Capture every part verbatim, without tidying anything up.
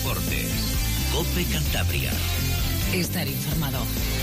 Deportes. COPE Cantabria. Estar informado.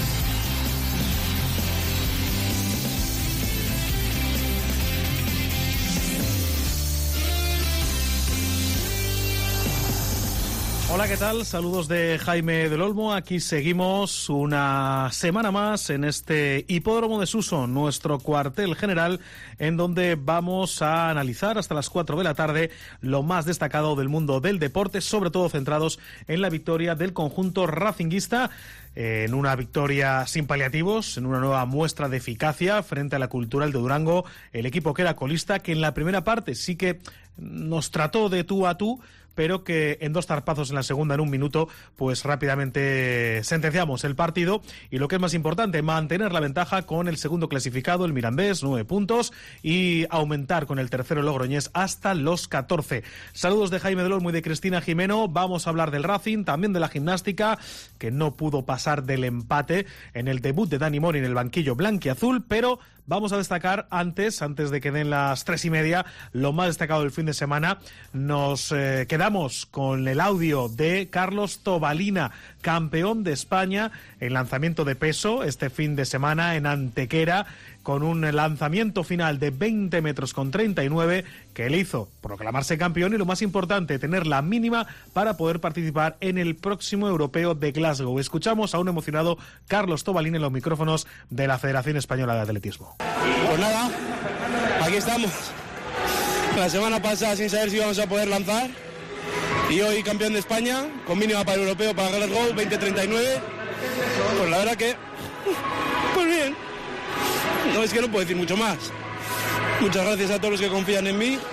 Hola, ¿qué tal? Saludos de Jaime del Olmo. Aquí seguimos una semana más en este Hipódromo de Suso, nuestro cuartel general, en donde vamos a analizar hasta las cuatro de la tarde lo más destacado del mundo del deporte, sobre todo centrados en la victoria del conjunto racinguista, en una victoria sin paliativos, en una nueva muestra de eficacia frente a la Cultural de Durango, el equipo que era colista, que en la primera parte sí que nos trató de tú a tú, pero que en dos zarpazos en la segunda, en un minuto, pues rápidamente sentenciamos el partido, y lo que es más importante, mantener la ventaja con el segundo clasificado, el Mirandés, nueve puntos, y aumentar con el tercero, el Logroñés, hasta los catorce. Saludos de Jaime del Olmo y de Cristina Jimeno. Vamos a hablar del Racing, también de la gimnástica, que no pudo pasar del empate en el debut de Dani Mori en el banquillo blanquiazul, pero vamos a destacar antes, antes de que den las tres y media, lo más destacado del fin de semana. Nos eh, quedamos con el audio de Carlos Tobalina, campeón de España en lanzamiento de peso este fin de semana en Antequera, con un lanzamiento final de veinte metros con treinta y nueve que le hizo proclamarse campeón y, lo más importante, tener la mínima para poder participar en el próximo europeo de Glasgow. Escuchamos a un emocionado Carlos Tobalina en los micrófonos de la Federación Española de Atletismo. Pues nada, aquí estamos. La semana pasada sin saber si íbamos a poder lanzar, y hoy campeón de España con mínima para el europeo, para Glasgow, veinte treinta y nueve. Pues la verdad que, pues bien. No, es que no puedo decir mucho más. Muchas gracias a todos los que confían en mí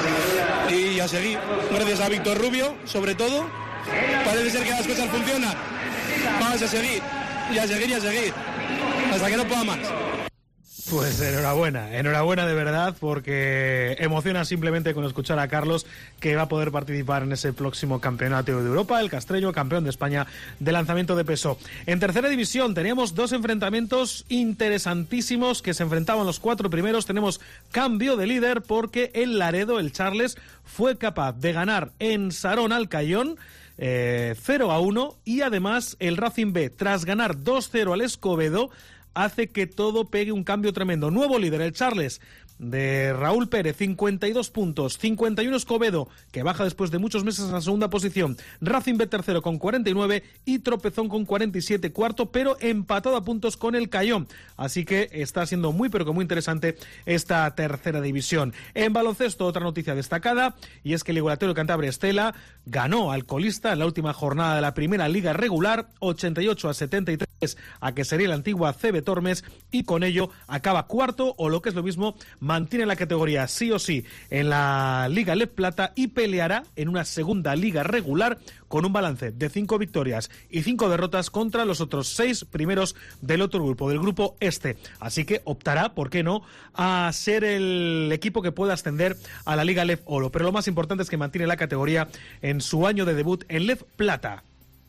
y a seguir. Gracias a Víctor Rubio, sobre todo. Parece ser que las cosas funcionan. Vamos a seguir, y a seguir, y a seguir, hasta que no pueda más. Pues enhorabuena, enhorabuena de verdad, porque emociona simplemente con escuchar a Carlos, que va a poder participar en ese próximo campeonato de Europa, el Castreño, campeón de España de lanzamiento de peso. En tercera división teníamos dos enfrentamientos interesantísimos que se enfrentaban los cuatro primeros. Tenemos cambio de líder porque el Laredo, el Charles, fue capaz de ganar en Sarón al Cayón eh, cero a uno, y además el Racing B, tras ganar dos cero al Escobedo, hace que todo pegue un cambio tremendo. Nuevo líder, el Charles, de Raúl Pérez, cincuenta y dos puntos, cincuenta y uno Escobedo, que baja después de muchos meses a la segunda posición. Racing B tercero con cuarenta y nueve y Tropezón con cuarenta y siete cuarto, pero empatado a puntos con el Cayón. Así que está siendo muy pero que muy interesante esta tercera división. En baloncesto, otra noticia destacada, y es que el Igualatorio Cantabria Estela ganó al colista en la última jornada de la primera liga regular, ochenta y ocho a setenta y tres, a que sería la antigua C B Tormes, y con ello acaba cuarto, o lo que es lo mismo, mantiene la categoría sí o sí en la Liga Leb Plata y peleará en una segunda liga regular con un balance de cinco victorias y cinco derrotas contra los otros seis primeros del otro grupo, del grupo este. Así que optará, ¿por qué no?, a ser el equipo que pueda ascender a la Liga Leb Oro. Pero lo más importante es que mantiene la categoría en su año de debut en Leb Plata.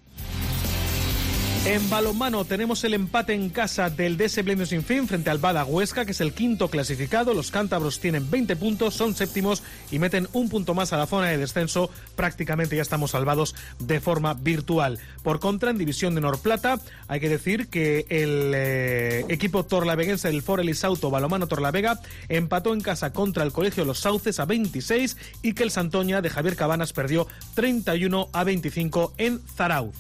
En balonmano tenemos el empate en casa del D S Blendio Sin Fin frente al Bada Huesca, que es el quinto clasificado. Los cántabros tienen veinte puntos, son séptimos y meten un punto más a la zona de descenso. Prácticamente ya estamos salvados de forma virtual. Por contra, en división de Norplata, hay que decir que el eh, equipo torlaveguense del For Elisauto Balonmano Torlavega empató en casa contra el Colegio Los Sauces a veintiséis, y que el Santoña de Javier Cabanas perdió treinta y uno a veinticinco en Zarauz.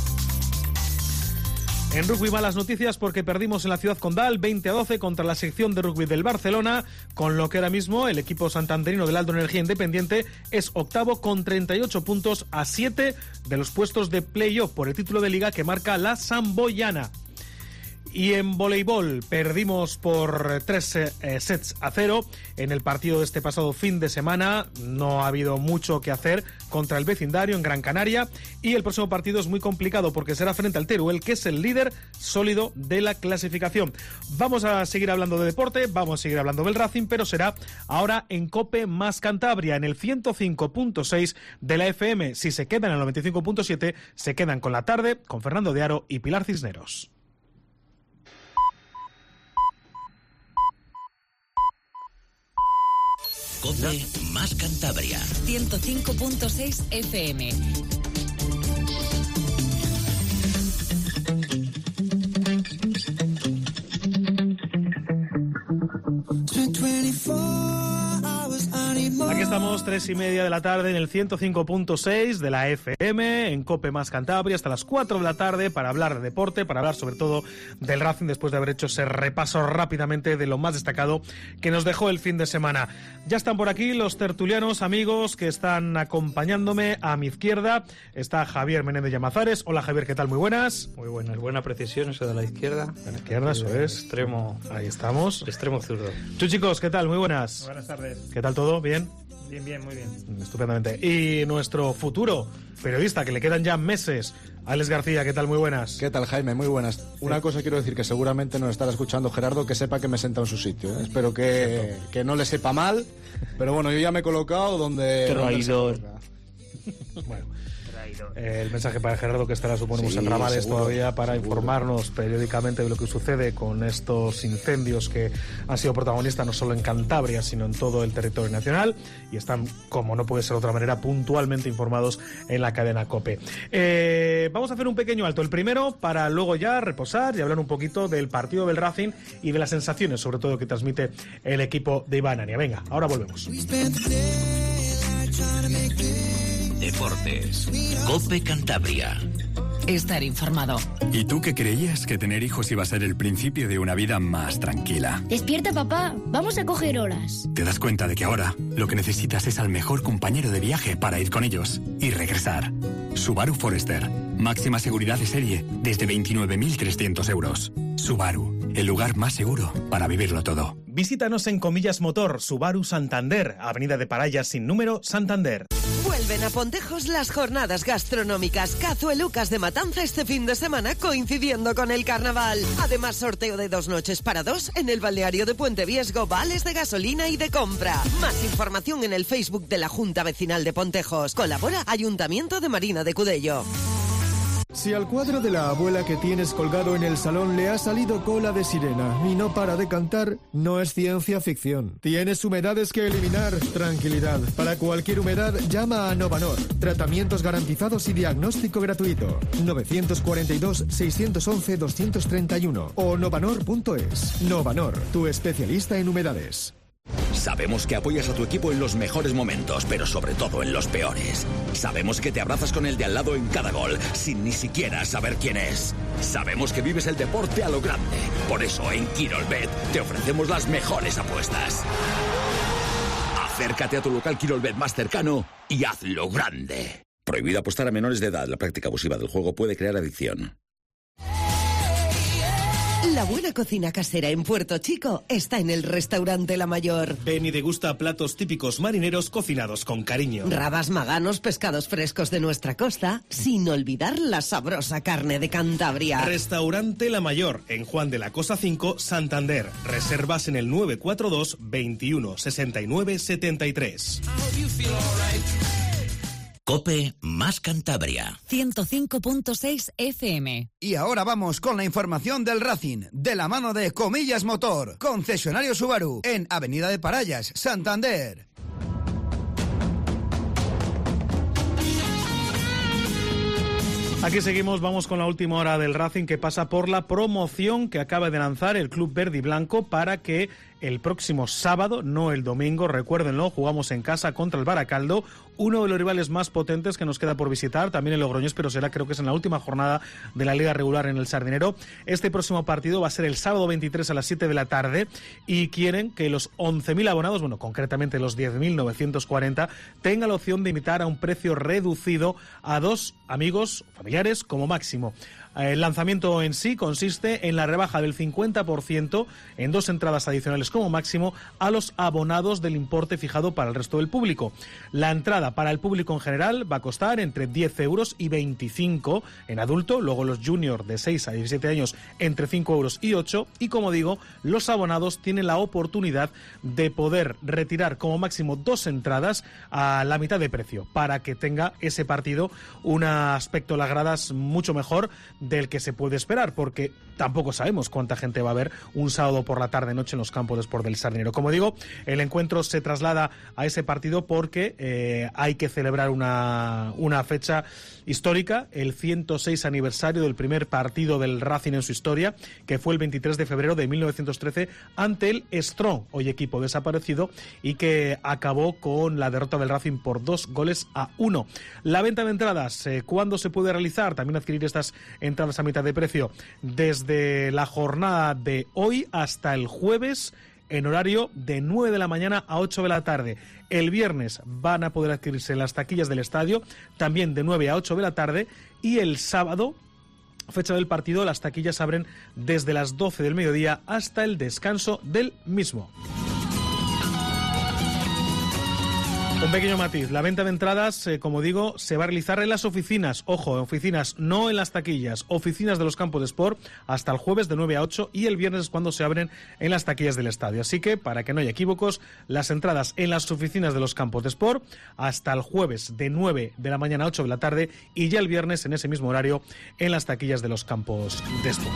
En rugby, malas noticias porque perdimos en la Ciudad Condal veinte a doce contra la sección de rugby del Barcelona, con lo que ahora mismo el equipo santanderino del Aldo Energía Independiente es octavo con treinta y ocho puntos, a siete de los puestos de playoff por el título de liga que marca la Samboyana. Y en voleibol perdimos por tres eh, sets a cero en el partido de este pasado fin de semana. No ha habido mucho que hacer contra el vecindario en Gran Canaria, y el próximo partido es muy complicado porque será frente al Teruel, que es el líder sólido de la clasificación. Vamos a seguir hablando de deporte, vamos a seguir hablando del Racing, pero será ahora en COPE más Cantabria, en el ciento cinco punto seis de la F M. Si se quedan en el noventa y cinco punto siete, se quedan con la tarde, con Fernando de Aro y Pilar Cisneros. COPE más Cantabria. ciento cinco punto seis F M. Aquí estamos, tres y media de la tarde en el ciento cinco punto seis de la F M, en COPE más Cantabria, hasta las cuatro de la tarde para hablar de deporte, para hablar sobre todo del Racing, después de haber hecho ese repaso rápidamente de lo más destacado que nos dejó el fin de semana. Ya están por aquí los tertulianos, amigos, que están acompañándome. A mi izquierda está Javier Menéndez Llamazares. Hola, Javier, ¿qué tal? Muy buenas. Muy buenas, buena precisión eso de la izquierda. De la izquierda, eso es. Extremo. Ahí estamos. Extremo zurdo. Tú, chicos, ¿qué tal? Muy buenas. Buenas tardes. ¿Qué tal todo? ¿Bien? Bien, bien, muy bien. Estupendamente. Y nuestro futuro periodista, que le quedan ya meses, Alex García, ¿qué tal? Muy buenas. ¿Qué tal, Jaime? Muy buenas. Una cosa quiero decir, que seguramente nos estará escuchando Gerardo, que sepa que me he sentado en su sitio, ¿eh? Espero que, que no le sepa mal, pero bueno, yo ya me he colocado donde... Traidor. Bueno, eh, el mensaje para Gerardo, que estará, suponemos, sí, en ramales seguro, todavía para seguro. informarnos periódicamente de lo que sucede con estos incendios que han sido protagonistas no solo en Cantabria, sino en todo el territorio nacional, y están, como no puede ser de otra manera, puntualmente informados en la cadena COPE. Eh, vamos a hacer un pequeño alto, el primero, para luego ya reposar y hablar un poquito del partido del Racing y de las sensaciones, sobre todo, que transmite el equipo de Iván Ania. Venga, ahora volvemos. Deportes. COPE Cantabria. Estar informado. ¿Y tú qué creías? Que tener hijos iba a ser el principio de una vida más tranquila. Despierta, papá. Vamos a coger horas. Te das cuenta de que ahora lo que necesitas es al mejor compañero de viaje para ir con ellos y regresar. Subaru Forester. Máxima seguridad de serie desde veintinueve mil trescientos euros. Subaru, el lugar más seguro para vivirlo todo. Visítanos en Comillas Motor, Subaru Santander, Avenida de Parayas sin número, Santander. Vuelven a Pontejos las jornadas gastronómicas Cazuelucas de Matanza este fin de semana, coincidiendo con el carnaval. Además, sorteo de dos noches para dos en el balneario de Puente Viesgo, vales de gasolina y de compra. Más información en el Facebook de la Junta Vecinal de Pontejos. Colabora Ayuntamiento de Marina de Cudello. Si al cuadro de la abuela que tienes colgado en el salón le ha salido cola de sirena y no para de cantar, no es ciencia ficción. ¿Tienes humedades que eliminar? Tranquilidad. Para cualquier humedad, llama a Novanor. Tratamientos garantizados y diagnóstico gratuito. nueve cuatro dos, seis uno uno, dos tres uno o novanor punto es. Novanor, tu especialista en humedades. Sabemos que apoyas a tu equipo en los mejores momentos, pero sobre todo en los peores. Sabemos que te abrazas con el de al lado en cada gol, sin ni siquiera saber quién es. Sabemos que vives el deporte a lo grande. Por eso en Quirolbet te ofrecemos las mejores apuestas. Acércate a tu local Quirolbet más cercano y hazlo grande. Prohibido apostar a menores de edad. La práctica abusiva del juego puede crear adicción. La buena cocina casera en Puerto Chico está en el restaurante La Mayor. Ven y degusta platos típicos marineros cocinados con cariño. Rabas, maganos, pescados frescos de nuestra costa, sin olvidar la sabrosa carne de Cantabria. Restaurante La Mayor, en Juan de la Cosa cinco, Santander. Reservas en el nueve cuatro dos, veintiuno, sesenta y nueve, setenta y tres. COPE más Cantabria. ciento cinco punto seis F M. Y ahora vamos con la información del Racing, de la mano de Comillas Motor, concesionario Subaru, en Avenida de Parayas, Santander. Aquí seguimos, vamos con la última hora del Racing, que pasa por la promoción que acaba de lanzar el Club Verde y Blanco para que el próximo sábado, no el domingo, recuérdenlo, jugamos en casa contra el Baracaldo, uno de los rivales más potentes que nos queda por visitar, también el Logroñés, pero será, creo que es en la última jornada de la Liga Regular en el Sardinero. Este próximo partido va a ser el sábado veintitrés a las siete de la tarde y quieren que los once mil abonados, bueno, concretamente los diez mil novecientos cuarenta, tengan la opción de invitar a un precio reducido a dos amigos, familiares como máximo. El lanzamiento en sí consiste en la rebaja del cincuenta por ciento en dos entradas adicionales como máximo a los abonados del importe fijado para el resto del público. La entrada para el público en general va a costar entre diez euros y veinticinco en adulto, luego los juniors de seis a diecisiete años entre cinco euros y ocho, y como digo, los abonados tienen la oportunidad de poder retirar como máximo dos entradas a la mitad de precio para que tenga ese partido un aspecto de las gradas mucho mejor del que se puede esperar, porque tampoco sabemos cuánta gente va a haber un sábado por la tarde-noche en los campos de Sport del Sardinero. Como digo, el encuentro se traslada a ese partido porque eh, hay que celebrar una, una fecha histórica, el ciento seis aniversario del primer partido del Racing en su historia, que fue el veintitrés de febrero de mil novecientos trece ante el Strong, hoy equipo desaparecido, y que acabó con la derrota del Racing por dos goles a uno. La venta de entradas, eh, ¿cuándo se puede realizar? También adquirir estas entradas a mitad de precio desde la jornada de hoy hasta el jueves, en horario de nueve de la mañana a ocho de la tarde. El viernes van a poder adquirirse en las taquillas del estadio, también de nueve a ocho de la tarde, y el sábado, fecha del partido, las taquillas abren desde las doce del mediodía hasta el descanso del mismo. Un pequeño matiz, la venta de entradas, eh, como digo, se va a realizar en las oficinas, ojo, en oficinas, no en las taquillas, oficinas de los campos de Sport hasta el jueves de nueve a ocho, y el viernes es cuando se abren en las taquillas del estadio. Así que, para que no haya equívocos, las entradas en las oficinas de los campos de Sport hasta el jueves de nueve de la mañana a ocho de la tarde, y ya el viernes en ese mismo horario en las taquillas de los campos de Sport.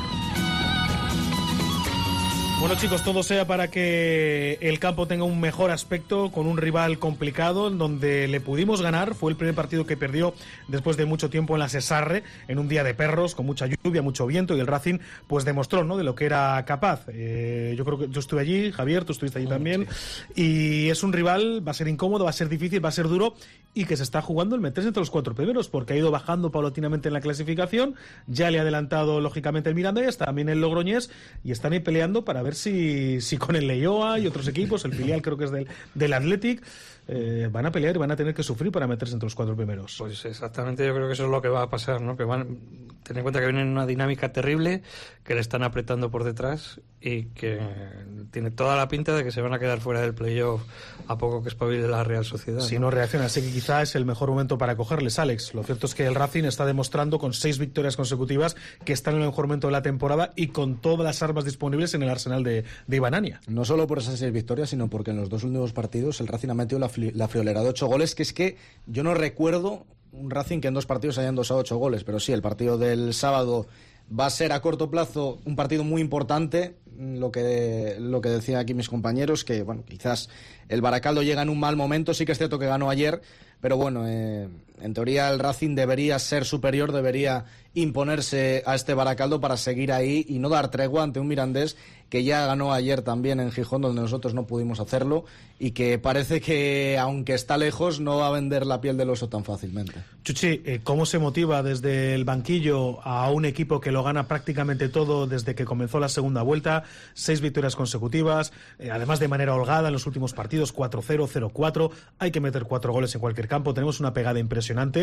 Bueno, chicos, todo sea para que el campo tenga un mejor aspecto, con un rival complicado, en donde le pudimos ganar. Fue el primer partido que perdió después de mucho tiempo en la Sesarre, en un día de perros, con mucha lluvia, mucho viento, y el Racing pues demostró, ¿no?, de lo que era capaz. Eh, yo creo que yo estuve allí, Javier, tú estuviste allí también, sí. Y es un rival, va a ser incómodo, va a ser difícil, va a ser duro, y que se está jugando el meterse entre los cuatro primeros, porque ha ido bajando paulatinamente en la clasificación. Ya le ha adelantado, lógicamente, el Mirandés, también el Logroñés, y están ahí peleando para ver si, si con el Leioa y otros equipos, el filial creo que es del, del Athletic, eh, van a pelear y van a tener que sufrir para meterse entre los cuatro primeros. Pues exactamente, yo creo que eso es lo que va a pasar, ¿no? Que van, ten en cuenta que vienen en una dinámica terrible, que le están apretando por detrás y que tiene toda la pinta de que se van a quedar fuera del playoff a poco que espabile la Real Sociedad. Si no, no reacciona, así que quizá es el mejor momento para cogerles, Alex. Lo cierto es que el Racing está demostrando con seis victorias consecutivas que está en el mejor momento de la temporada y con todas las armas disponibles en el arsenal de, de Iván Ania. No solo por esas seis victorias, sino porque en los dos últimos partidos el Racing ha metido la, la friolera de ocho goles, que es que yo no recuerdo un Racing que en dos partidos hayan dosado ocho goles, pero sí, el partido del sábado va a ser a corto plazo un partido muy importante. Lo que, lo que decían aquí mis compañeros, que bueno, quizás el Baracaldo llega en un mal momento, sí que es cierto que ganó ayer, pero bueno, eh, en teoría el Racing debería ser superior, debería imponerse a este Baracaldo para seguir ahí y no dar tregua ante un Mirandés que ya ganó ayer también en Gijón, donde nosotros no pudimos hacerlo, y que parece que, aunque está lejos, no va a vender la piel del oso tan fácilmente. Chuchi, eh, ¿cómo se motiva desde el banquillo a un equipo que lo gana prácticamente todo desde que comenzó la segunda vuelta? Seis victorias consecutivas, eh, además de manera holgada en los últimos partidos, cuatro cero, cero cuatro, hay que meter cuatro goles en cualquier campo, tenemos una pegada impresionante.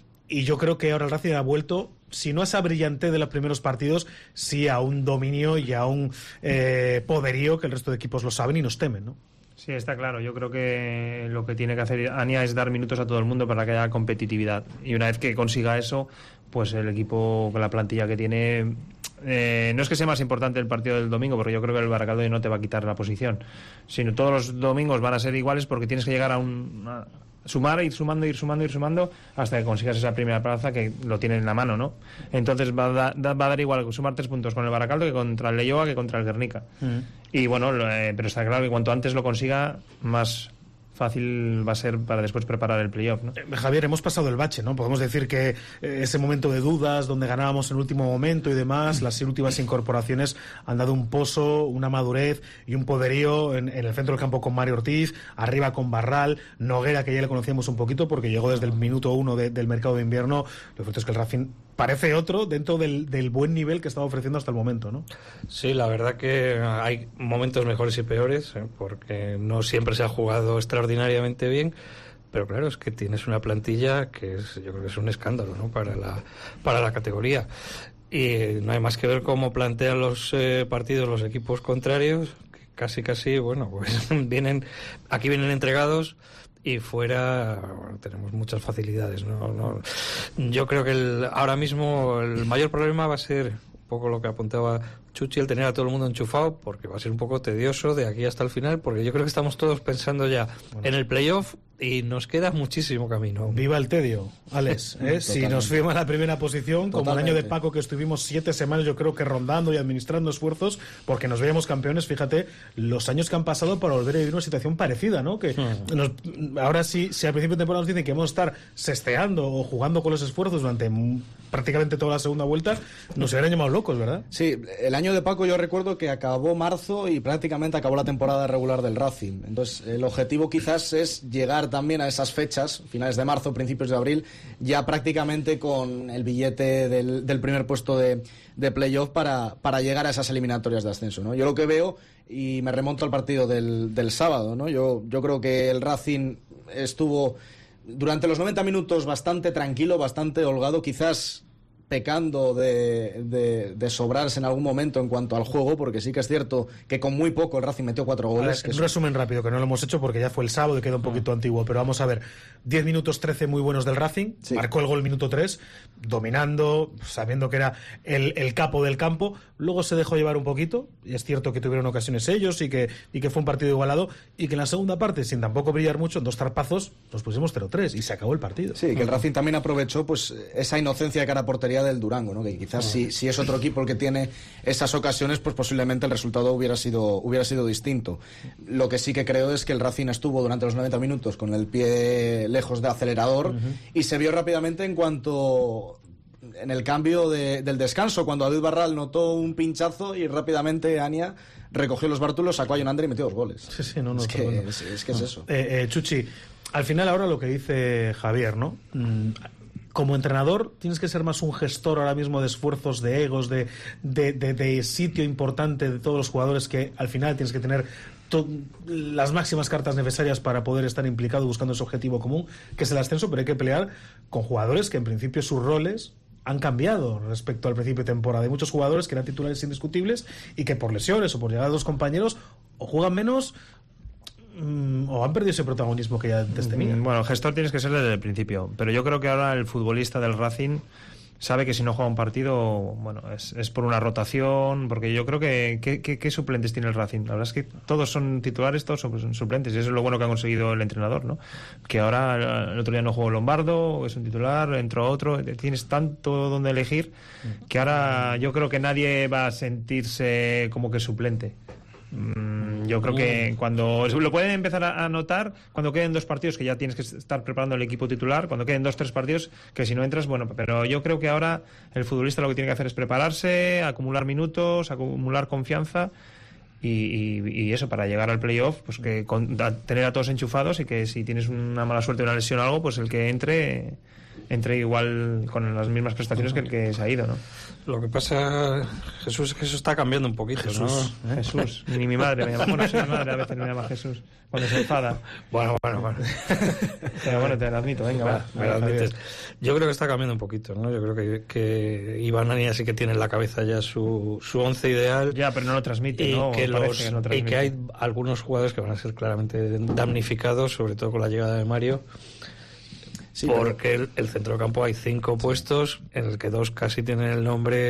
Y yo creo que ahora el Racing ha vuelto, si no a esa brillantez de los primeros partidos, sí a un dominio y a un eh, poderío que el resto de equipos lo saben y nos temen, ¿no? Sí, está claro. Yo creo que lo que tiene que hacer Ania es dar minutos a todo el mundo para que haya competitividad. Y una vez que consiga eso, pues el equipo con la plantilla que tiene... Eh, no es que sea más importante el partido del domingo, porque yo creo que el Baracaldo no te va a quitar la posición, sino todos los domingos van a ser iguales, porque tienes que llegar a un... A sumar, ir sumando, ir sumando, ir sumando hasta que consigas esa primera plaza, que lo tienen en la mano, ¿no? Entonces va a, da, va a dar igual sumar tres puntos con el Baracaldo que contra el Leioa que contra el Guernica. Mm. Y bueno, eh, pero está claro que cuanto antes lo consiga, más fácil va a ser para después preparar el playoff, ¿no? Eh, Javier, hemos pasado el bache, ¿no? Podemos decir que eh, ese momento de dudas, donde ganábamos en el último momento y demás, las últimas incorporaciones han dado un pozo, una madurez y un poderío en, en el centro del campo con Mario Ortiz, arriba con Barral, Noguera, que ya le conocíamos un poquito porque llegó desde el minuto uno de, del mercado de invierno. Lo cierto es que el Racing parece otro dentro del, del buen nivel que estaba ofreciendo hasta el momento, ¿no? Sí, la verdad que hay momentos mejores y peores, ¿eh? Porque no siempre se ha jugado extraordinariamente bien, pero claro, es que tienes una plantilla que es, yo creo que es un escándalo, ¿no? Para la, para la categoría. Y no hay más que ver cómo plantean los eh, partidos los equipos contrarios, que casi casi, bueno, pues vienen, aquí vienen entregados. Y fuera, bueno, tenemos muchas facilidades, ¿no? No, yo creo que el, ahora mismo el mayor problema va a ser un poco lo que apuntaba Chuchi, el tener a todo el mundo enchufado, porque va a ser un poco tedioso de aquí hasta el final, porque yo creo que estamos todos pensando ya bueno. en el playoff y nos queda muchísimo camino. Viva el tedio, Alex. ¿eh? Si nos fuimos a la primera posición, como Totalmente. el año de Paco, que estuvimos siete semanas, yo creo que rondando y administrando esfuerzos, porque nos veíamos campeones, fíjate, los años que han pasado para volver a vivir una situación parecida, ¿no? Que uh-huh. nos, ahora sí, si al principio de temporada nos dicen que vamos a estar sesteando o jugando con los esfuerzos durante prácticamente toda la segunda vuelta, nos hubieran llamado locos, ¿verdad? Sí, el año de Paco yo recuerdo que acabó marzo y prácticamente acabó la temporada regular del Racing. Entonces, el objetivo quizás es llegar también a esas fechas, finales de marzo, principios de abril, ya prácticamente con el billete del, del primer puesto de, de playoff para, para llegar a esas eliminatorias de ascenso, ¿no? Yo lo que veo, y me remonto al partido del, del sábado, ¿no? Yo, yo creo que el Racing estuvo durante los noventa minutos bastante tranquilo, bastante holgado, quizás pecando de, de, de sobrarse en algún momento en cuanto al juego, porque sí que es cierto que con muy poco el Racing metió cuatro goles. Ver, un resumen rápido, que no lo hemos hecho porque ya fue el sábado y queda un poquito ah. antiguo, pero vamos a ver, diez minutos trece muy buenos del Racing, sí. marcó el gol minuto tres, dominando, sabiendo que era el, el capo del campo, luego se dejó llevar un poquito, y es cierto que tuvieron ocasiones ellos y que, y que fue un partido igualado, y que en la segunda parte, sin tampoco brillar mucho, en dos zarpazos, nos pusimos cero tres y se acabó el partido. Sí, que el Racing también aprovechó pues esa inocencia de cara a portería del Durango, ¿no? Que quizás si, si es otro equipo el que tiene esas ocasiones, pues posiblemente el resultado hubiera sido, hubiera sido distinto. Lo que sí que creo es que el Racing estuvo durante los noventa minutos con el pie lejos de acelerador uh-huh. y se vio rápidamente en cuanto en el cambio de, del descanso, cuando David Barral notó un pinchazo y rápidamente Ania recogió los bártulos, sacó a Jonander y metió dos goles. Sí, sí, no, no, es, que, bueno. es, es que es eso. Eh, eh, Chuchi, al final ahora lo que dice Javier, ¿no? Mm, como entrenador tienes que ser más un gestor ahora mismo de esfuerzos, de egos, de, de, de, de sitio importante de todos los jugadores, que al final tienes que tener to- las máximas cartas necesarias para poder estar implicado buscando ese objetivo común, que es el ascenso, pero hay que pelear con jugadores que en principio sus roles han cambiado respecto al principio de temporada. Hay muchos jugadores que eran titulares indiscutibles y que por lesiones o por llegar a dos compañeros o juegan menos o han perdido ese protagonismo que ya antes tenían. Bueno, gestor tienes que ser desde el principio, pero yo creo que ahora el futbolista del Racing sabe que si no juega un partido, bueno, es, es por una rotación, porque yo creo que ¿qué, qué, qué suplentes tiene el Racing? La verdad es que todos son titulares, todos son suplentes, y eso es lo bueno que ha conseguido el entrenador, ¿no? Que ahora el otro día no jugó Lombardo, es un titular, entró otro, tienes tanto donde elegir que ahora yo creo que nadie va a sentirse como que suplente. Yo creo que cuando lo pueden empezar a notar cuando queden dos partidos, que ya tienes que estar preparando el equipo titular, cuando queden dos tres partidos, que si no entras, bueno, pero yo creo que ahora el futbolista lo que tiene que hacer es prepararse, acumular minutos, acumular confianza y, y, y eso, para llegar al playoff, pues que con, a, tener a todos enchufados, y que si tienes una mala suerte, una lesión o algo, pues el que entre entre igual con las mismas prestaciones que el que se ha ido, ¿no? Lo que pasa, Jesús, es que eso está cambiando un poquito, Jesús, ¿no? Jesús, ni mi madre me llama. Bueno, sí, mi madre a veces me llama Jesús cuando se enfada. Bueno, bueno, bueno. Pero bueno, te lo admito, venga, va. Me lo admites. Yo creo que está cambiando un poquito, ¿no? Yo creo que, que Iván Ania sí que tiene en la cabeza ya su, su once ideal. Ya, pero no lo transmite, y ¿no? Que los, que no y que hay algunos jugadores que van a ser claramente damnificados, sobre todo con la llegada de Mario. Sí, porque pero... el, el centrocampo hay cinco puestos en el que dos casi tienen el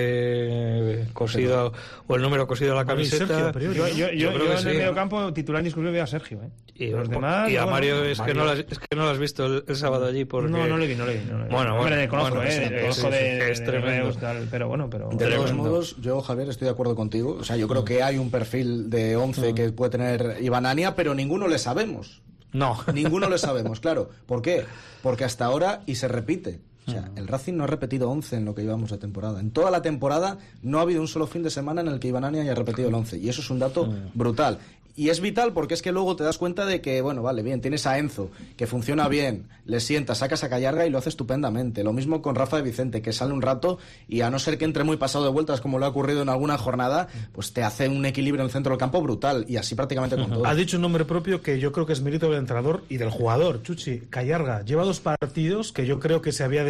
nombre cosido pero... o el número cosido a la camiseta. Sergio, priori, ¿no? Yo, yo, yo, yo, yo en sí. el medio campo titular indiscutible veo a Sergio, ¿eh? Y, los demás, y a Mario, bueno, es, Mario. Que no lo has, es que no lo has visto el, el sábado allí porque... No, no le vi, no le vi. No le vi. Bueno, bueno, le conozco, bueno, ¿eh? Sí, conozco sí, de, sí, es de, tremendo. De tal, pero bueno, pero... De todos modos, yo, Javier, estoy de acuerdo contigo. O sea, yo creo mm. que hay un perfil de once mm. que puede tener Iván Ania, pero ninguno le sabemos. No. Ninguno le sabemos, claro. ¿Por qué? Porque hasta ahora, y se repite, o sea, el Racing no ha repetido once en lo que llevamos de temporada. En toda la temporada no ha habido un solo fin de semana en el que Iván Ania haya repetido el once. Y eso es un dato brutal. Y es vital porque es que luego te das cuenta de que, bueno, vale, bien, tienes a Enzo, que funciona bien, le sientas, sacas a Callarga y lo hace estupendamente. Lo mismo con Rafa de Vicente, que sale un rato y a no ser que entre muy pasado de vueltas, como le ha ocurrido en alguna jornada, pues te hace un equilibrio en el centro del campo brutal, y así prácticamente con todo. Has dicho un nombre propio que yo creo que es mérito del entrenador y del jugador, Chuchi. Callarga lleva dos partidos que yo creo que se había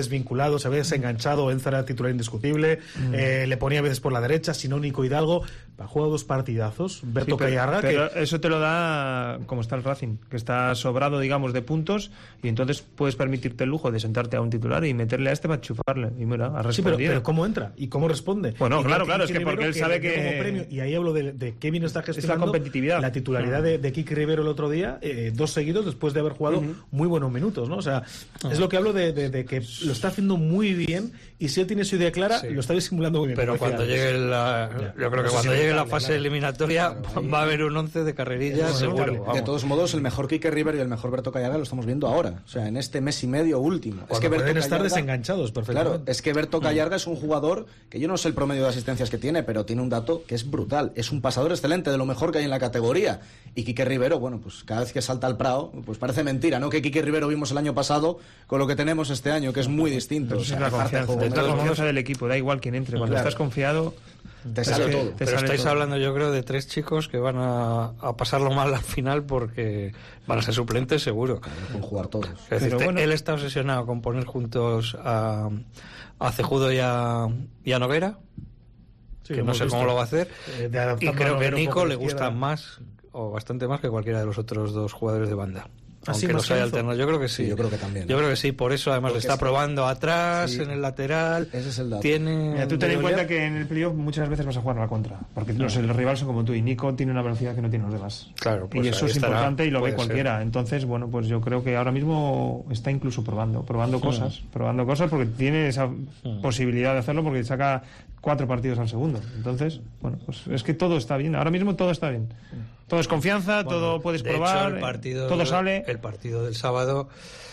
desvinculado, se ve desenganchado. Enza era titular indiscutible, mm. eh, le ponía a veces por la derecha, si no Nico Hidalgo. Ha jugado dos partidazos. Berto sí, pero, Callarga. Pero que... eso te lo da como está el Racing, que está sobrado, digamos, de puntos, y entonces puedes permitirte el lujo de sentarte a un titular y meterle a este para chufarle. Y mira, ha respondido. Sí, pero, pero ¿cómo entra? ¿Y cómo responde? Bueno, y claro, de, claro, y es que porque él sabe que... Como premio, y ahí hablo de, de qué bien está gestionando la competitividad. La titularidad de, de Quique Rivero el otro día, eh, dos seguidos después de haber jugado uh-huh. muy buenos minutos, ¿no? O sea, uh-huh. es lo que hablo de, de, de que lo está haciendo muy bien, y si él tiene su idea clara, sí. lo está disimulando muy bien. Pero cuando llegue la... Ya. Yo creo que no cuando llegue la fase eliminatoria claro, va a haber un once de carrerilla no, seguro. No, de todos modos, el mejor Quique Rivero y el mejor Berto Callarga lo estamos viendo ahora. O sea, en este mes y medio último. Cuando es que pueden Berto estar Callarga, desenganchados perfectamente. Claro, es que Berto Callarga es un jugador que yo no sé el promedio de asistencias que tiene, pero tiene un dato que es brutal. Es un pasador excelente, de lo mejor que hay en la categoría. Y Quique Rivero, bueno, pues cada vez que salta al Prado, pues parece mentira, ¿no? Que Quique Rivero vimos el año pasado con lo que tenemos este año, que es muy distinto. O sea, es la confianza, de la confianza del equipo, da igual quién entre. Cuando claro. estás confiado... Te sale todo. Te Pero sale estáis todo. hablando, yo creo, de tres chicos que van a, a pasarlo mal al final porque van a ser suplentes seguro. Con jugar todos. Es decir, bueno. Él está obsesionado con poner juntos a, a Cejudo y a, y a Noguera, sí, que no sé visto. cómo lo va a hacer. Eh, y creo que a Nico le gusta más, o bastante más, que cualquiera de los otros dos jugadores de banda. Así aunque los haya alternado, yo creo que sí. sí. Yo creo que también. Yo creo que sí, por eso además le está probando atrás, sí. en el lateral. Ese es el dato. Tiene... Mira, tú ten en cuenta que en el playoff muchas veces vas a jugar a la contra, porque los, los rivales son como tú, y Nico tiene una velocidad que no tienen los demás. Claro, pues y eso es estará, importante y lo ve cualquiera. Ser. Entonces, bueno, pues yo creo que ahora mismo está incluso probando, probando cosas, mm. probando cosas porque tiene esa mm. posibilidad de hacerlo, porque saca cuatro partidos al segundo. Entonces, bueno, pues es que todo está bien. Ahora mismo todo está bien. Todo es confianza, bueno, todo puedes de probar, hecho, el partido, todo sale. El partido del sábado,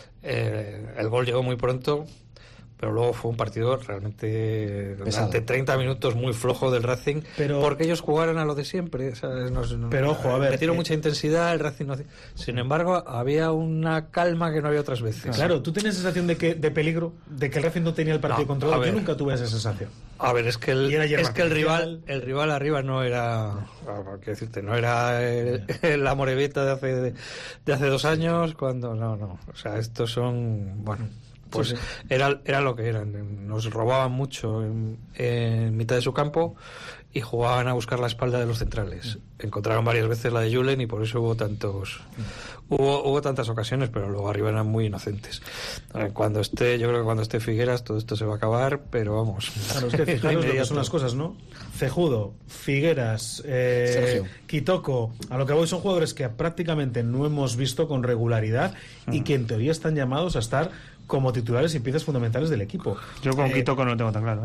eh, el gol llegó muy pronto, pero luego fue un partido realmente Pesado. durante treinta minutos muy flojo del Racing, pero, porque ellos jugaron a lo de siempre. O sea, nos, pero ojo, a ver, metieron eh, mucha intensidad, el Racing no... Sin embargo, había una calma que no había otras veces. Claro, tú tienes sensación de que de peligro, de que el Racing no tenía el partido no, controlado. Yo nunca tuve esa sensación. A ver, es que el, es que el rival el rival arriba no era, qué decirte, no era el, el Amorebieta de hace de, de hace dos años, cuando no, no, o sea, estos son, bueno, pues sí, sí. era era lo que eran. Nos robaban mucho en, en mitad de su campo y jugaban a buscar la espalda de los centrales. Encontraron varias veces la de Julen y por eso hubo tantos hubo, hubo tantas ocasiones, pero luego arriba eran muy inocentes. Cuando esté, yo creo que cuando esté Figueras todo esto se va a acabar, pero vamos. Claro, es que fijaros lo que son las cosas, ¿no? Cejudo, Figueras, eh, Kitoko, a lo que voy son jugadores que prácticamente no hemos visto con regularidad y que en teoría están llamados a estar como titulares y piezas fundamentales del equipo. Yo con eh, Kitoko no lo tengo tan claro, ¿eh?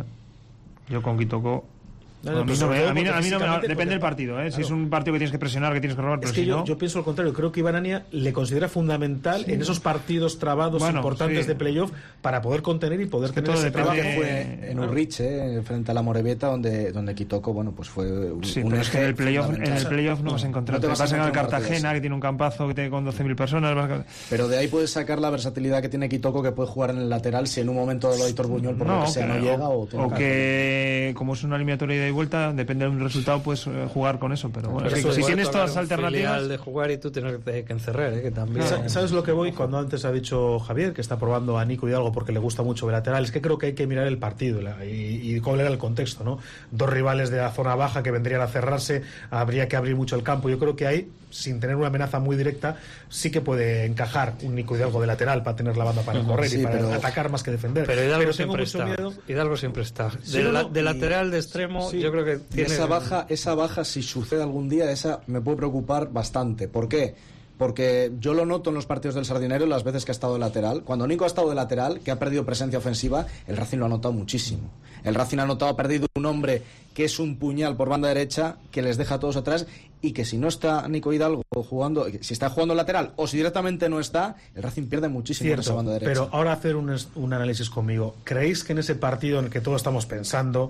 Yo con Kitoko... No, no, a mí no me, a mí, a mí no me, depende porque, del partido, ¿eh? Claro. Si es un partido que tienes que presionar, que tienes que robar, pero es que si yo, no... yo pienso lo contrario. Creo que Iván Ania le considera fundamental sí. en esos partidos trabados bueno, importantes sí. de playoff para poder contener y poder es que tener ese trabajo. Que fue en Urriche, frente a la Morevieta, donde, donde Kitoko, bueno, pues fue un, sí, un pero es que en el playoff, en el playoff no, no vas a encontrar. No te vas a encontrar Cartagena, que tiene un campazo que tiene con doce mil personas. Vas a... Pero de ahí puedes sacar la versatilidad que tiene Kitoko, que puede jugar en el lateral si en un momento lo Aitor Buñuel por no, lo que sea no llega. O, o que, como es una eliminatoria de ida y vuelta, depende de un resultado, puedes eh, jugar con eso, pero bueno, pero si, si tienes todas las alternativas de jugar y tú tener que encerrar, ¿eh? Que también no. ¿Sabes lo que voy? Cuando antes ha dicho Javier que está probando a Nico Hidalgo porque le gusta mucho el lateral, es que creo que hay que mirar el partido y, y cuál era el contexto, ¿no? Dos rivales de la zona baja que vendrían a cerrarse, habría que abrir mucho el campo. Yo creo que ahí, sin tener una amenaza muy directa, sí que puede encajar un Nico Hidalgo de lateral para tener la banda para uh-huh, correr sí, y para pero... atacar más que defender. Pero Hidalgo pero siempre está. Miedo... Hidalgo siempre está. De, la, de lateral, de extremo, sí. yo creo que tiene... Esa baja, esa baja, si sucede algún día, esa me puede preocupar bastante. ¿Por qué? Porque yo lo noto en los partidos del Sardinero las veces que ha estado de lateral. Cuando Nico ha estado de lateral, que ha perdido presencia ofensiva, el Racing lo ha notado muchísimo. El Racing ha notado, ha perdido un hombre que es un puñal por banda derecha, que les deja a todos atrás, y que si no está Nico Hidalgo jugando, si está jugando lateral o si directamente no está, el Racing pierde muchísimo en esa banda derecha. Pero ahora hacer un, un análisis conmigo. ¿Creéis que en ese partido en el que todos estamos pensando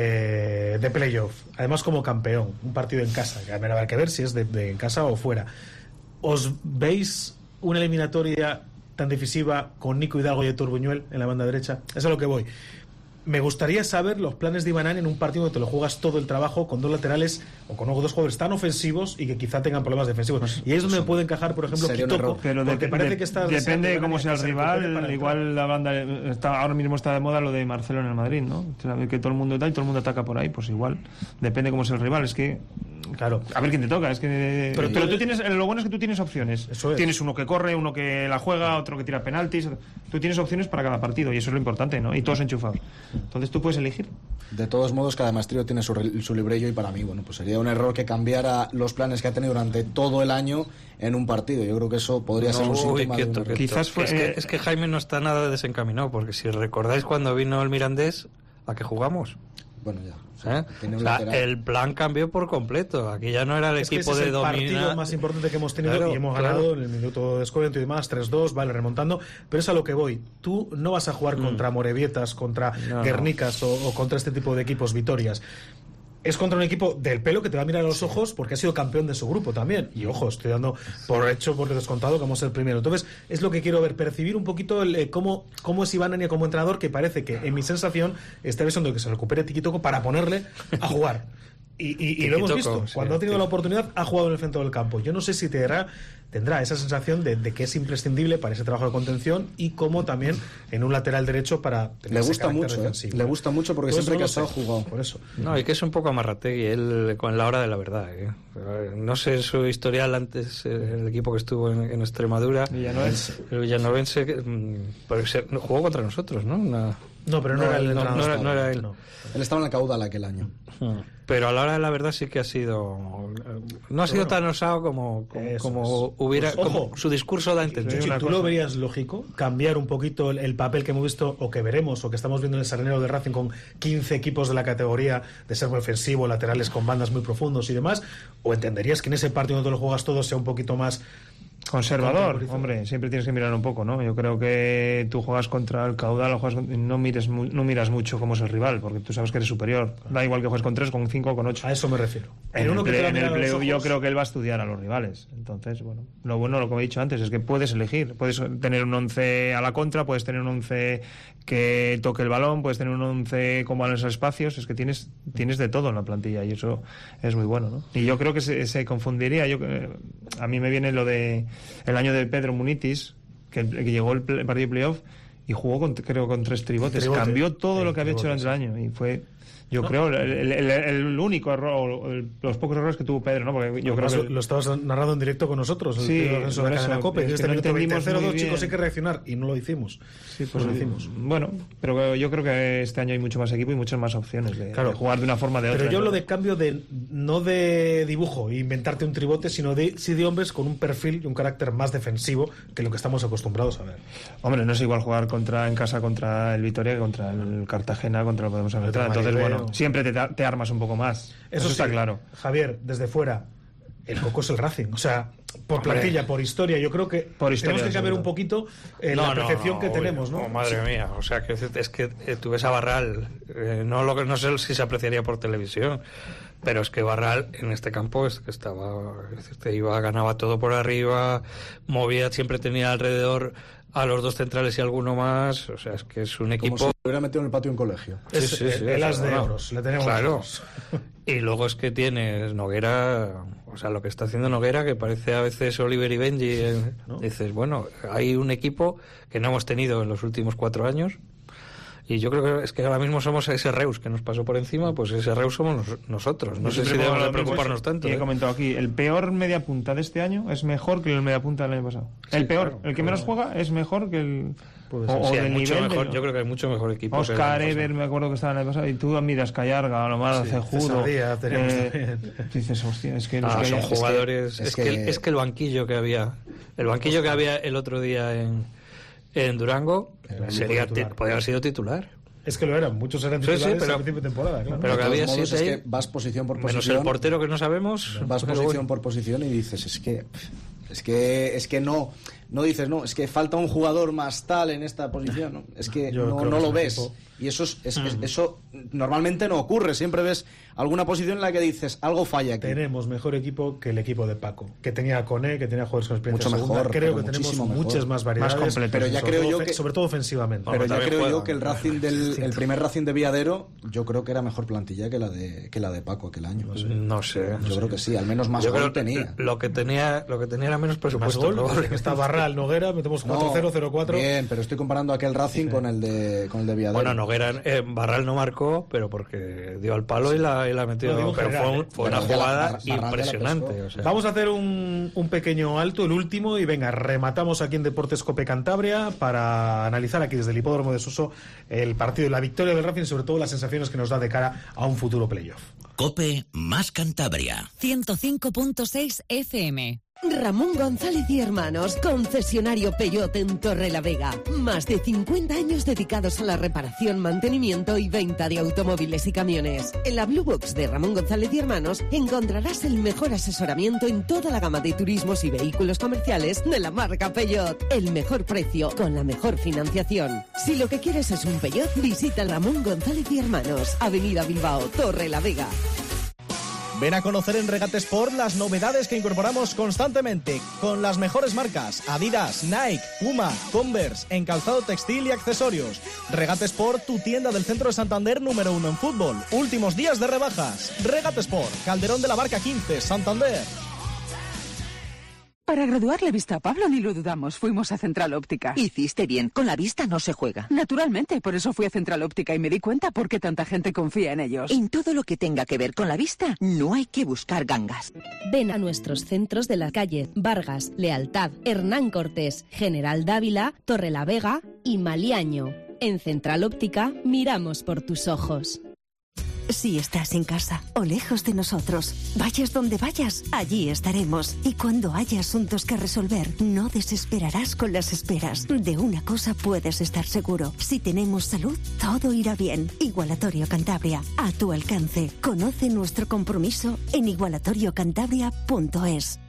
eh, de playoff, además como campeón, un partido en casa, que habrá que ver si es de, de en casa o fuera, ¿os veis una eliminatoria tan decisiva con Nico Hidalgo y Aitor Buñuel en la banda derecha? Eso es a lo que voy. Me gustaría saber los planes de Ivanani en un partido que te lo juegas todo el trabajo con dos laterales o con dos jugadores tan ofensivos y que quizá tengan problemas defensivos. Pues, y ahí es donde me puede encajar, por ejemplo, Kitoko, pero porque de, parece de, que está depende de cómo sea el rival. Igual la banda está, ahora mismo está de moda lo de Marcelo en el Madrid, ¿no? Que todo el mundo da y todo el mundo ataca por ahí, pues igual depende cómo sea el rival. Es que claro, a ver quién te toca. Es que pero, pero tú tienes, lo bueno es que tú tienes opciones. Eso es. Tienes uno que corre, uno que la juega, otro que tira penaltis. Tú tienes opciones para cada partido y eso es lo importante, ¿no? Y todos enchufados. Entonces tú puedes elegir. De todos modos, cada maestrillo tiene su, su librillo y para mí, bueno, pues sería un error que cambiara los planes que ha tenido durante todo el año en un partido. Yo creo que eso podría no, ser un síntoma quieto, de un error. Quizás fue, es, que, es que Jaime no está nada desencaminado, porque si recordáis cuando vino el Mirandés, ¿a qué jugamos? Bueno, ya. ¿Eh? O sea, el plan cambió por completo. Aquí ya no era el es equipo que ese de es el dominar. partido más importante que hemos tenido claro, y hemos claro. ganado en el minuto de descuento y demás, tres dos, vale, remontando. Pero es a lo que voy. Tú no vas a jugar mm. contra Morevietas, contra no, Guernicas no. O, o contra este tipo de equipos Vitorias. Es contra un equipo del pelo que te va a mirar a los ojos porque ha sido campeón de su grupo también. Y ojo, estoy dando por hecho, por descontado que vamos a ser primero. Entonces, es lo que quiero ver, percibir un poquito el, eh, cómo, cómo es Iván Ania como entrenador, que parece que, en mi sensación, está deseando que se recupere Tikitoko para ponerle a jugar. Y, y, y lo hemos visto. Sí, cuando ha tenido sí. la oportunidad, ha jugado en el centro del campo. Yo no sé si tendrá, tendrá esa sensación de, de que es imprescindible para ese trabajo de contención y como también en un lateral derecho para tener le ese gusta mucho, ¿eh? Le gusta mucho porque pues siempre que ha estado jugado. Por eso. No, y que es un poco amarrategui él con la hora de la verdad. ¿eh? No sé su historial antes, el equipo que estuvo en, en Extremadura. Villanovense. El Villanovense pero se, jugó contra nosotros, ¿no? Una, no, pero no, no era el no, no, era, no era él. No. Él estaba en la caudal aquel año. Pero a la hora de la verdad sí que ha sido no ha sido bueno, tan osado como como, como hubiera pues, como su discurso da a entender. Si tú lo verías lógico cambiar un poquito el, el papel que hemos visto o que veremos o que estamos viendo en el Sardinero de Racing con quince equipos de la categoría de ser muy ofensivo, laterales con bandas muy profundos y demás, o entenderías que en ese partido donde lo juegas todo sea un poquito más conservador, hombre, siempre tienes que mirar un poco, ¿no? Yo creo que tú juegas contra el caudal, o juegas, no mires no miras mucho cómo es el rival, porque tú sabes que eres superior. Da igual que juegues con tres, con cinco, con ocho. A eso me refiero. En, en, uno que play, en el play, yo creo que él va a estudiar a los rivales. Entonces, bueno, lo bueno, lo que he dicho antes, es que puedes elegir. Puedes tener un once a la contra, puedes tener un once que toque el balón, puedes tener un once con balones a espacios. Es que tienes tienes de todo en la plantilla y eso es muy bueno, ¿no? Y yo creo que se, se confundiría. Yo eh, a mí me viene lo de el año de Pedro Munitis, que, que llegó el, el partido de playoff y jugó con, creo con tres tribotes, tribote. cambió todo sí, lo que había tribotes. hecho durante el año y fue yo no. creo el, el, el, el único error, el, los pocos errores que tuvo Pedro, ¿no? Porque yo Además, creo que lo estabas narrando en directo con nosotros, el sí, de la cadena COPE, que, que no entendimos cero dos, chicos, hay que reaccionar y no lo hicimos. Sí, pues lo hicimos. Bueno, pero yo creo que este año hay mucho más equipo y muchas más opciones de, claro. de jugar de una forma o de otra. Pero yo hablo de cambio de no de dibujo, inventarte un tribote, sino de sí de hombres con un perfil y un carácter más defensivo que lo que estamos acostumbrados a ver. Hombre, no es igual jugar contra en casa contra el Vitoria que contra el Cartagena, contra el Podemos Aventura. Entonces, bueno, siempre te te armas un poco más. Eso, Eso sí, está claro. Javier, desde fuera, el coco es el Racing. O sea, por Hombre. plantilla, por historia, yo creo que por historia, tenemos que cambiar un poquito eh, no, la percepción no, no, que obvio, tenemos, ¿no? Oh, madre sí. mía, o sea, que es que eh, tú ves a Barral, eh, no lo que no sé si se apreciaría por televisión, pero es que Barral en este campo es que estaba, te iba, ganaba todo por arriba, movía, siempre tenía alrededor a los dos centrales y alguno más, o sea, es que es un equipo... Como si lo hubiera metido en el patio en colegio. Es, sí, sí, sí, el as de euros, le tenemos. Claro. Y luego es que tienes Noguera, o sea, lo que está haciendo Noguera, que parece a veces Oliver y Benji, eh, ¿no? Dices, bueno, hay un equipo que no hemos tenido en los últimos cuatro años, y yo creo que es que ahora mismo somos ese Reus que nos pasó por encima, pues ese Reus somos nos, nosotros. No sé si debemos de preocuparnos tanto. Y he ¿eh? comentado aquí, el peor media punta de este año es mejor que el media punta del año pasado. Sí, el peor, claro, el que menos juega es mejor que el... O, o sí, del nivel mejor, del... Yo creo que hay mucho mejor equipo. Oscar Ever, me acuerdo que estaba en el pasado, y tú miras Callarga, Alomar, sí, Cejudo. Eh, dices, hostia, es que... Ah, que son hay, jugadores... Es que, es, que, es, que, es que el banquillo que había... El banquillo que había el otro día en, en Durango sería podría haber sido titular. Es que lo eran, muchos eran titulares sí, sí, pero, a principio de temporada, claro. Pero que había siete es que vas posición por posición. Menos el portero que no sabemos. Vas posición por posición y dices, es que... Es que, es que no, no dices, no, es que falta un jugador más tal en esta posición, ¿no? Es que Yo no, no lo ves. Equipo. Y eso es, es, es, eso normalmente no ocurre. Siempre ves alguna posición en la que dices, algo falla aquí. Tenemos mejor equipo que el equipo de Paco, que tenía a Cone, que tenía jugadores con experiencia mucho segunda. mejor, Creo que tenemos mejor. muchas más variedades, Más pero ya creo todo, yo que sobre todo ofensivamente. Pero ya creo juegan. yo que el Racing del el primer Racing de Viadero, yo creo que era mejor plantilla que la de que la de Paco aquel año. No sé, no sé yo no creo sé. que sí, al menos más yo gol creo tenía. Lo que tenía, lo que tenía era menos presupuesto. Más gol, está Barral, Noguera, metemos cuatro cero, cero cuatro. Bien, pero estoy comparando aquel Racing sí. con el de con el de Viadero. Bueno, Noguera, eh, Barral no marcó, pero porque dio al palo sí. y la, y la metió. No, pero general, fue, un, fue una jugada la, impresionante. O sea. Vamos a hacer un, un pequeño alto, el último, y venga, rematamos aquí en Deportes Cope Cantabria para analizar aquí desde el Hipódromo de Suso el partido y la victoria del Racing, sobre todo las sensaciones que nos da de cara a un futuro playoff. Cope más Cantabria. ciento cinco punto seis F M. Ramón González y Hermanos, concesionario Peugeot en Torrelavega. Más de cincuenta años dedicados a la reparación, mantenimiento y venta de automóviles y camiones. En la Blue Box de Ramón González y Hermanos encontrarás el mejor asesoramiento en toda la gama de turismos y vehículos comerciales de la marca Peugeot. El mejor precio con la mejor financiación. Si lo que quieres es un Peugeot, visita Ramón González y Hermanos, Avenida Bilbao, Torrelavega. Ven a conocer en Regate Sport las novedades que incorporamos constantemente, con las mejores marcas: Adidas, Nike, Puma, Converse, en calzado textil y accesorios. Regate Sport, tu tienda del centro de Santander número uno en fútbol. Últimos días de rebajas. Regate Sport, Calderón de la Barca quince, Santander. Para graduarle vista a Pablo ni lo dudamos, fuimos a Central Óptica. Hiciste bien, con la vista no se juega. Naturalmente, por eso fui a Central Óptica y me di cuenta por qué tanta gente confía en ellos. En todo lo que tenga que ver con la vista, no hay que buscar gangas. Ven a nuestros centros de la calle Vargas, Lealtad, Hernán Cortés, General Dávila, Torrelavega y Maliaño. En Central Óptica miramos por tus ojos. Si estás en casa o lejos de nosotros, vayas donde vayas, allí estaremos. Y cuando haya asuntos que resolver, no desesperarás con las esperas. De una cosa puedes estar seguro: si tenemos salud, todo irá bien. Igualatorio Cantabria, a tu alcance. Conoce nuestro compromiso en igualatorio cantabria punto es.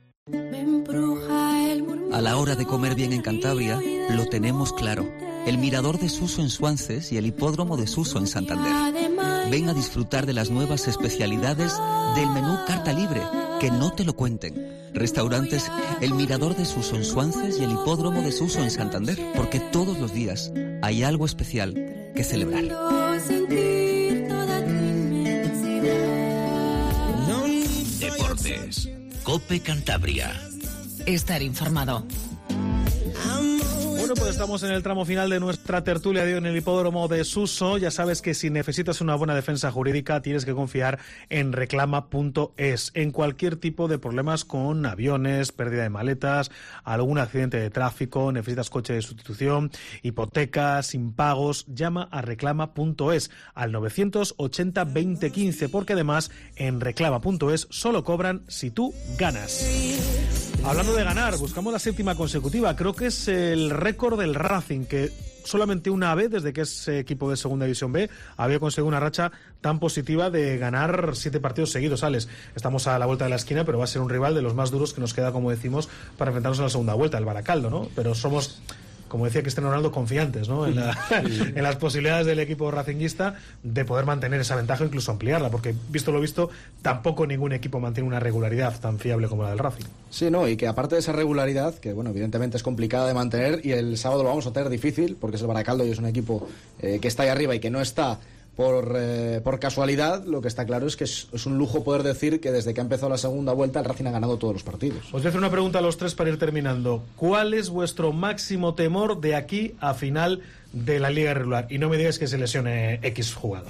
A la hora de comer bien en Cantabria, lo tenemos claro. El Mirador de Suso en Suances y el Hipódromo de Suso en Santander. Ven a disfrutar de las nuevas especialidades del menú carta libre, que no te lo cuenten. Restaurantes El Mirador de Suso en Suances y el Hipódromo de Suso en Santander, porque todos los días hay algo especial que celebrar. Deportes. Cope Cantabria. Estar informado. Bueno, pues estamos en el tramo final de nuestra tertulia de hoy en el Hipódromo de Suso. Ya sabes que si necesitas una buena defensa jurídica tienes que confiar en reclama punto es. En cualquier tipo de problemas con aviones, pérdida de maletas, algún accidente de tráfico, necesitas coche de sustitución, hipotecas, impagos, llama a reclama punto es al novecientos ochenta veinte quince, porque además en reclama punto es solo cobran si tú ganas. Hablando de ganar, buscamos la séptima consecutiva. Creo que es el récord del Racing, que solamente una vez, desde que es equipo de Segunda División B, había conseguido una racha tan positiva de ganar siete partidos seguidos, Alex. Estamos a la vuelta de la esquina, pero va a ser un rival de los más duros que nos queda, como decimos, para enfrentarnos a la segunda vuelta, el Baracaldo, ¿no? Pero somos, como decía Cristiano Ronaldo, confiantes, ¿no? En, la, sí. en las posibilidades del equipo racinguista de poder mantener esa ventaja o incluso ampliarla, porque visto lo visto, tampoco ningún equipo mantiene una regularidad tan fiable como la del Racing. Sí, no, y que aparte de esa regularidad, que bueno, evidentemente es complicada de mantener, y el sábado lo vamos a tener difícil, porque es el Baracaldo y es un equipo eh, que está ahí arriba y que no está por, eh, por casualidad. Lo que está claro es que es, es un lujo poder decir que desde que ha empezado la segunda vuelta el Racing ha ganado todos los partidos. Os voy a hacer una pregunta a los tres para ir terminando. ¿Cuál es vuestro máximo temor de aquí a final de la liga regular? Y no me digáis que se lesione X jugador.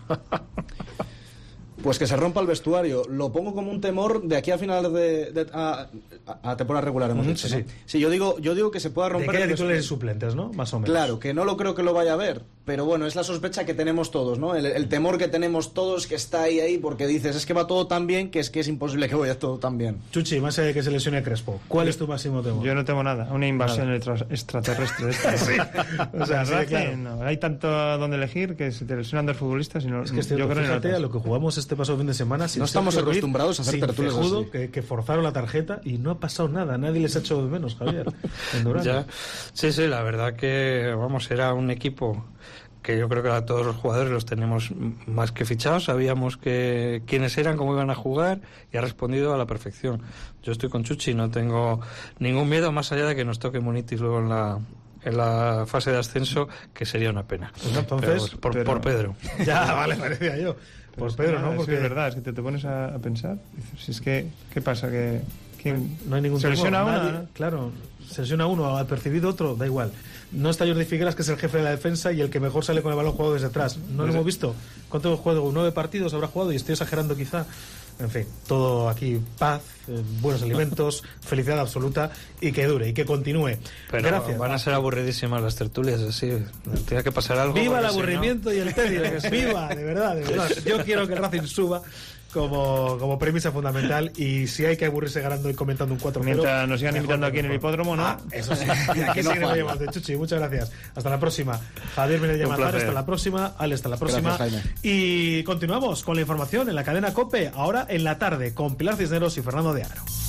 Pues que se rompa el vestuario. Lo pongo como un temor de aquí a final de, de a, a, a temporada regular, hemos dicho, sí, ¿no? sí. sí, yo digo, yo digo que se pueda romper. De que haya el titulares y suplentes, ¿no? Más o menos. Claro, que no lo creo que lo vaya a ver, pero bueno, es la sospecha que tenemos todos, ¿no? El, el temor que tenemos todos, que está ahí ahí, porque dices, es que va todo tan bien que es que es imposible que vaya todo tan bien. Chuchi, más allá de que se lesione Crespo, ¿cuál es tu máximo temor? Yo no tengo nada, una invasión nada. extraterrestre. Esta, sí. O sea, Racing, claro. No, hay tanto donde elegir que se te lesionan dos futbolistas y no, es que este, yo creo fíjate que a lo que jugamos este pasado fin de semana. No estamos Sergio acostumbrados Ruiz, a hacer tertulias así. Que, que forzaron la tarjeta y no no ha pasado nada, nadie les ha hecho de menos, Javier. En Durán. Ya. Sí, sí, la verdad que, vamos, era un equipo que yo creo que a todos los jugadores los tenemos más que fichados, sabíamos que quiénes eran, cómo iban a jugar, y ha respondido a la perfección. Yo estoy con Chuchi, no tengo ningún miedo más allá de que nos toque Munitis luego en la en la fase de ascenso, que sería una pena. Pues entonces, pero, por, pero, por Pedro. Ya, vale, parecía yo. Por Pues Pedro, nada, ¿no? Porque es, que es verdad, es que te, te pones a, a pensar, dices, si es que, ¿qué pasa? Que ¿quién? No hay ningún se lesiona temor, una, nadie, ¿no? claro, se lesiona uno, al percibido otro, da igual. No está Jordi Figueras, que es el jefe de la defensa y el que mejor sale con el balón jugado desde atrás. No Pues lo hemos visto. ¿Cuántos juegos? Nueve partidos habrá jugado, y estoy exagerando quizá. En fin, todo aquí paz, eh, buenos alimentos, felicidad absoluta, y que dure y que continúe. Pero Gracias. van a ser aburridísimas las tertulias, así. Tiene que pasar algo. Viva el porque si aburrimiento no... y el tedio. Viva, de verdad, de verdad. Yo quiero que el Racing suba como, como premisa fundamental, y si hay que aburrirse ganando y comentando un cuatro cero. Mientras nos sigan invitando aquí en el hipódromo, ¿no? Ah, eso sí. Y aquí seguiremos llamando. Chuchi, muchas gracias. Hasta la próxima. Javier Minella Mazar, hasta la próxima. Ale, hasta la próxima. Gracias, Jaime. Y continuamos con la información en la cadena COPE, ahora en la tarde, con Pilar Cisneros y Fernando de Aro.